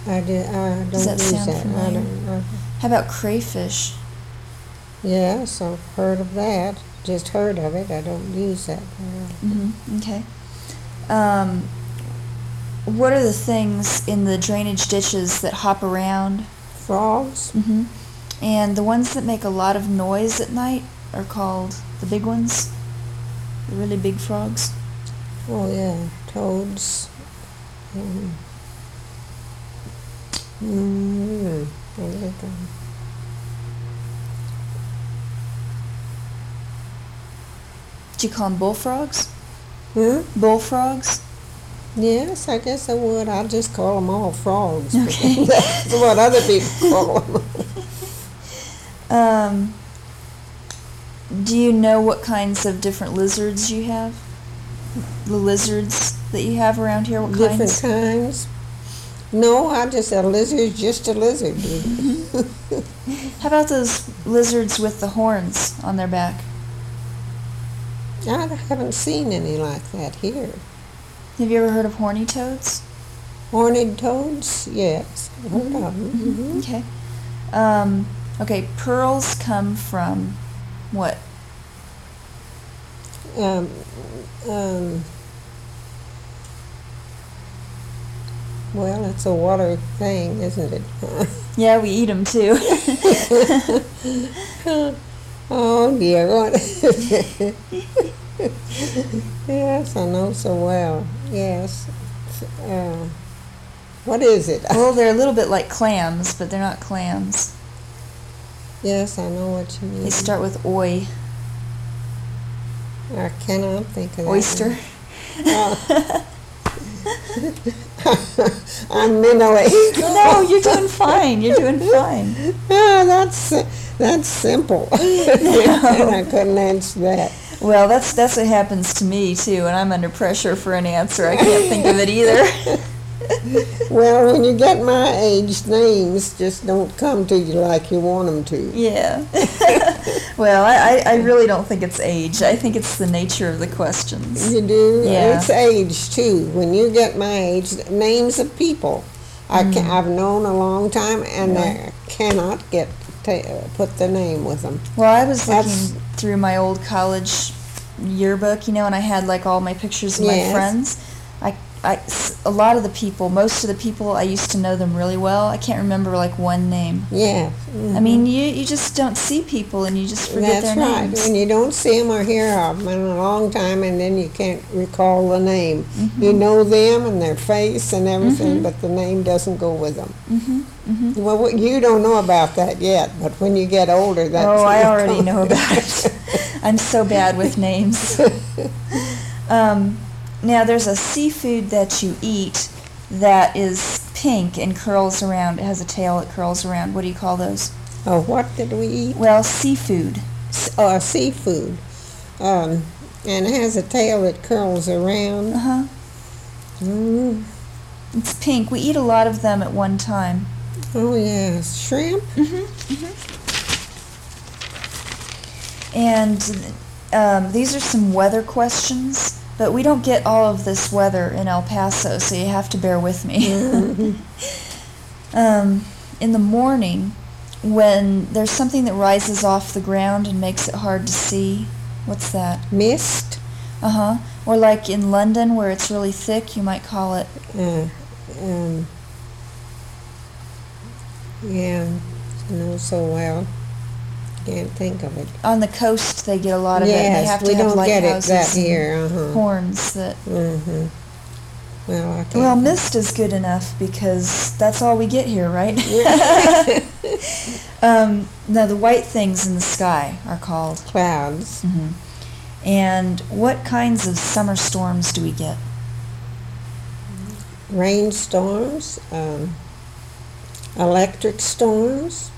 I don't Does that use sound that. familiar? How about crayfish? Yes, I've heard of that. Just heard of it. I don't use that. Okay. What are the things in the drainage ditches that hop around? Frogs? And the ones that make a lot of noise at night are called the big ones? The really big frogs? Oh, yeah. Toads. Do you call them bullfrogs? Huh? Bullfrogs? Yes, I guess I would. I'll just call them all frogs. Okay. That's what other people call them. Do you know what kinds of different lizards you have? The lizards that you have around here, what Different kinds? kinds. No, a lizard's just a lizard. How about those lizards with the horns on their back? I haven't seen any like that here. Have you ever heard of horny toads? Horned toads? Yes, I've heard of them. Okay. Okay, pearls come from what? Well, it's a water thing, isn't it? Yeah, we eat them too. Oh dear, what? Yes, I know so well. Yes. What is it? Well, they're a little bit like clams, but they're not clams. Yes, I know what you mean. They start with oi. I cannot think of that. Oyster. I'm mentally. No, you're doing fine. You're doing fine. Oh, that's simple. I couldn't answer that. Well, that's what happens to me too, and I'm under pressure for an answer. I can't think of it either. Well, when you get my age, names just don't come to you like you want them to. Yeah. Well, I really don't think it's age. I think it's the nature of the questions. You do? Yeah. It's age, too. When you get my age, names of people I've known a long time, and I cannot put the name with them. Well, I was looking through my old college yearbook, and I had like all my pictures of my friends. A lot of the people, most of the people, I used to know them really well. I can't remember like one name. Yeah. I mean, you just don't see people and you just forget their names. That's right. When you don't see them or hear of them in a long time, and then you can't recall the name. You know them and their face and everything, but the name doesn't go with them. Well, you don't know about that yet, but when you get older, that's... Oh, I already know about it. I'm so bad with names. Now, there's a seafood that you eat that is pink and curls around. It has a tail that curls around. What do you call those? Oh, what did we eat? Well, seafood. Seafood. And it has a tail that curls around. It's pink. We eat a lot of them at one time. Oh, yes. Shrimp? And these are some weather questions. But we don't get all of this weather in El Paso, so you have to bear with me. In the morning, when there's something that rises off the ground and makes it hard to see, what's that? Mist? Or like in London, where it's really thick, you might call it... yeah, I know so well. Can't think of it. On the coast, they get a lot of it. Yes, They have to we have don't get it lighthouses that and here. horns that... Well, I can't. Well, mist is good enough because that's all we get here, right? Now, the white things in the sky are called... Clouds. And what kinds of summer storms do we get? Rainstorms, electric storms.